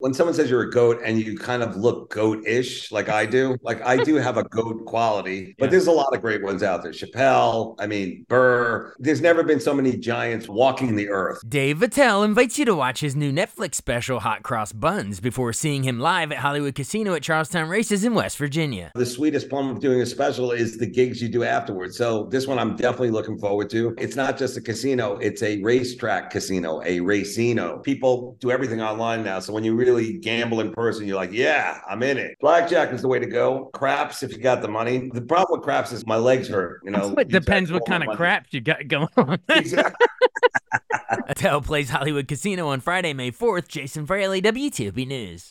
when someone says you're a goat and you kind of look goat-ish, like I do have a goat quality, but Yeah. there's a lot of great ones out there. Chappelle, I mean, Burr. There's never been so many giants walking the earth. Dave Attell invites you to watch his new Netflix special, Hot Cross Buns, before seeing him live at Hollywood Casino at Charlestown Races in West Virginia. The sweetest plum of doing a special is the gigs you do afterwards. So this one I'm definitely looking forward to. It's not just a casino, it's a racetrack casino, a racino. People do everything online now. So when you really gamble in person, you're like, yeah, I'm in it. Blackjack is the way to go. Craps, if you got the money. The problem with craps is my legs hurt. You know, It you try to depends what pull my kind of money. crap you got going on. Exactly. Attell plays Hollywood Casino on Friday, May 4th. Jason Fraley, WTOP News.